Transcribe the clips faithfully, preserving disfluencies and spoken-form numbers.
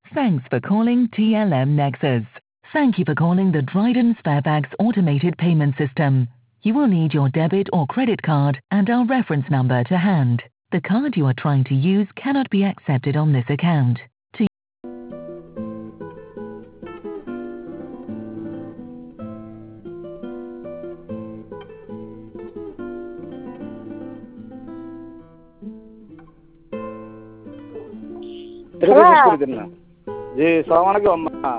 Thanks for calling T L M Nexus. Thank you for calling the Dryden Sparebags automated payment system. You will need your debit or credit card and our reference number to hand. The card you are trying to use cannot be accepted on this account. To এটা তো শেষ করে দেন না জি আসসালামু আলাইকুম আম্মা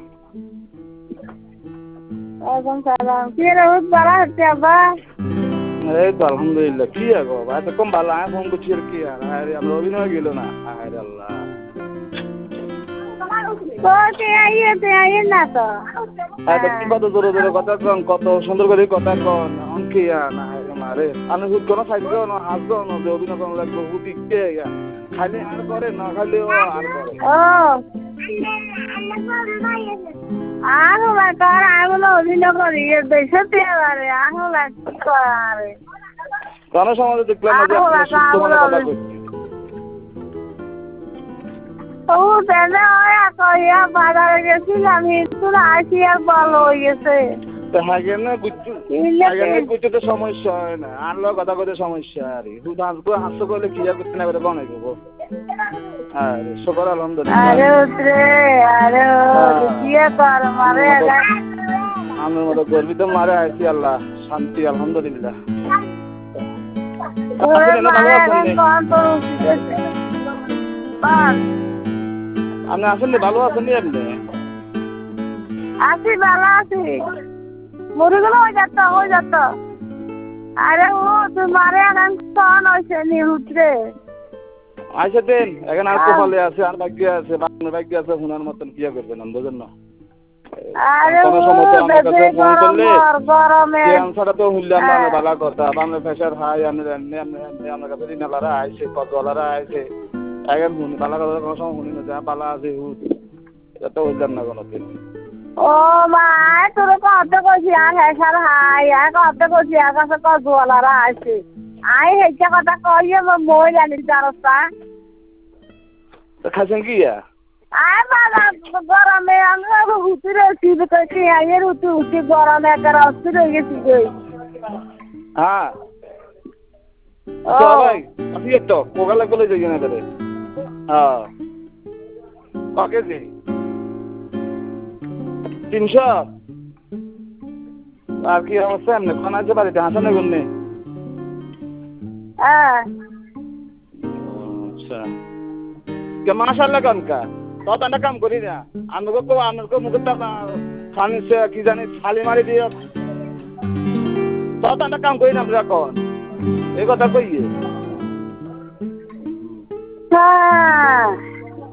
ওয়ালাইকুম সালাম কি রে উঠ বাড়া হচ্ছে আব্বা এই তো আলহামদুলিল্লাহ কি আগো ভাই তো কম ভালো আমি ফোন করছি আর কি আর আরে আমরা অভিনয় গেল না আরে আল্লাহ তো তে আইয়ে তে আইয়ে না তো এত কি কত জোরে জোরে কথা কন কত সুন্দর করে কথা কন অনকি না আরে আমি হুট কোন সাইড গো না হাসবো না যে অভিনয় কোন লাগবে হুটি কে খালি আর করে না খালি ও আর করে ও আনো না কার আগুলো অভিনয় করি এ দেশতে আরে আনো না কি করে কোন সমাজে দেখলাম না যে আপনি সুস্থ মনে কথা কইছেন ও বেলা আয়া কইয়া বাজারে গেছিলাম একটু আসি আর বল হয়ে গেছে তো হাগে না গুচ্ছু হাগে না গুচ্ছু তো সমস্যা হয় না আর লোক কথা কইতে সমস্যা আর শুধু হাসবো হাসতে কইলে কি আর করতে না করে বানাই দেব আরে শুকর আলহামদুলিল্লাহ আরে উতরে আরে কি কর মারে আমার মতো করবি তো মারে আইছি আল্লাহ শান্তি আলহামদুলিল্লাহ ওরে ভালো আছেন কোন তো উঠেছে বাস আপনি আসলে ভালো আছেন নি আপনি আছি ভালো আছি মুরগুলো হয়ে যাত হয়ে যাত আরে ও তোমারে এখন কোন হইছে নি উঠরে আইসা দেন এখন আর তো ফলে আছে আর ভাগ্য আছে বাংলা ভাগ্য আছে হুনার মতন কি করবেন না বুঝেন না আরে ও বেশি গরম গরমে এই আনসারটা তো হইলাম না ভালো কথা বাংলা ফেসার হাই আমি এমনি এমনি আমার কাছে দিনালারা আইছে কতলারা আইছে এখন হুন ভালো কথা কোনো সময় হুনি না যা ভালো আছে হুন এটা তো হইলাম না কোনোদিন ও মা তোর কত কইছি আর ফেসার হাই আর কত কইছি আর কাছে কতলারা আইছে আই হেচ্ছা কথা কইয়ে মই জানি তারস্তা তো খাইছেন কি আয় বাবা গরমে আমরা উঠে শীত কইছি আয়ের উঠে উঠে গরমে একটা অস্থির হয়ে গেছি কই হ্যাঁ ভাই আপনি তো কোগালে কোলে যাই না করে হ্যাঁ কাকে জি তিনশো আর কি অবস্থা এমনি কোন আছে বাড়িতে হাসানে গুননে হ্যাঁ আচ্ছা কে মাশাআল্লাহ কানকা তো তান্ডা কাম করি না আমাকে কো আমাকে মুখটা খানি সে কি জানি ছালি মারি দিও তো তান্ডা কাম করি না আমরা কোন এই কথা কইয়ে হ্যাঁ